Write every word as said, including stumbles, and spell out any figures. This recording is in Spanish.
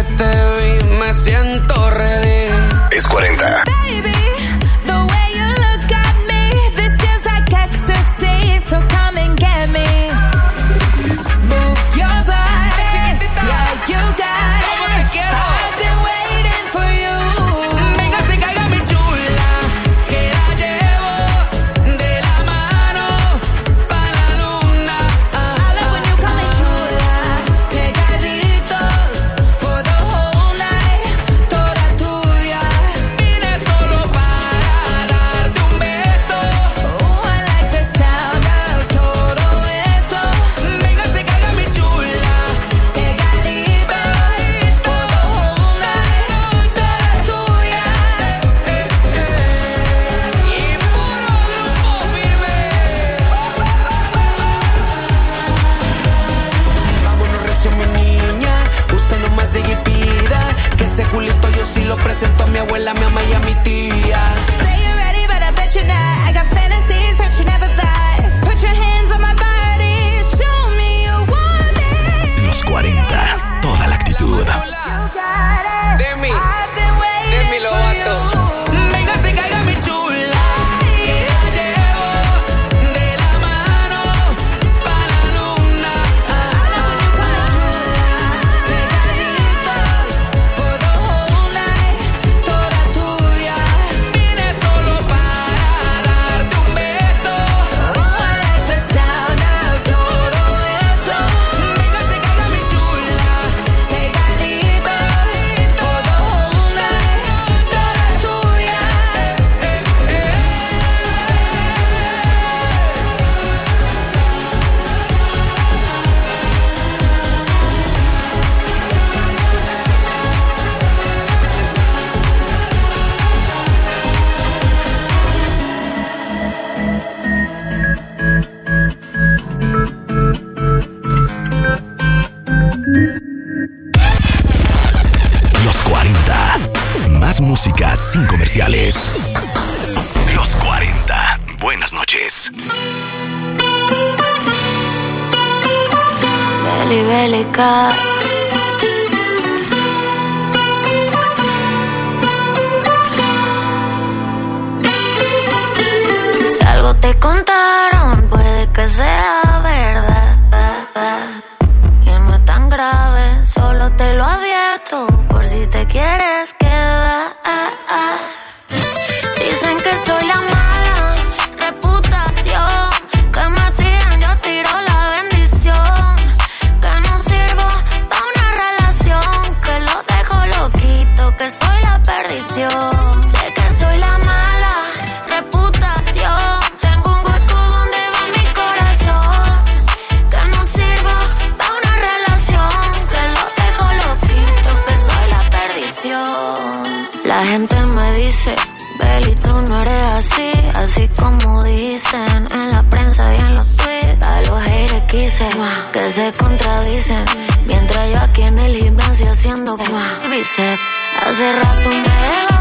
te vi me siento ready. Es cuarenta. Baby, the way you look at me, this feels like ecstasy, so come and get me. Move your body, yeah, you got it. I've been waiting for you. Venga, se caiga mi chula, que la llevo de la mano pa' la luna. I love when you call me chula, pegaditos for the whole night, toda tuya. Vine solo para darte un beso. Oh, I like the sound of todo eso. Venga, se caiga mi chula, Pegaditos for the whole night, toda tuya. y puro grupo firme. Vámonos recio, mi niña, usted nomás llegue y pida que ese culito yo sí lo presento a mi abuela, mi mamá y a mi tía. Say you're ready, but I bet you're not. I got fantasies that you never thought. Put your hands on my body, show me you want it. Los cuarenta. Toda la actitud. You got it. Demi, I've been waiting Demi Lovato. for you. Venga, se caiga mi chula, que la llevo de la mano pa' la luna. I love when you call me chula, pegaditos for the whole night, toda tuya. Vine solo para darte un beso. Oh, I like the sound of todo eso. Venga, se caiga mi chula, Pegaditos for the whole night, toda tuya. Los cuarenta. Más música sin comerciales. Los cuarenta. Buenas noches. Belly, belly, cat. Si algo te contaron, puede que sea verdad. Y no es tan grave, solo te lo advierto por si te quieres quedar. Dicen que soy la mala reputación, que me tiran, yo tiro la bendición, que no sirvo pa' una relación, que lo dejo loquito, que soy la perdición. Sé que soy la mala reputación, tengo un hueco donde va mi corazón, que no sirvo pa' una relación, que lo dejo loquito, que soy la perdición. La gente me dice, Beli, tú no eres así, así como dicen en la prensa y en los tweets. A los haters quise que se contradicen, mientras yo aquí en el gimnasio haciendo bíceps. Hace rato me dejó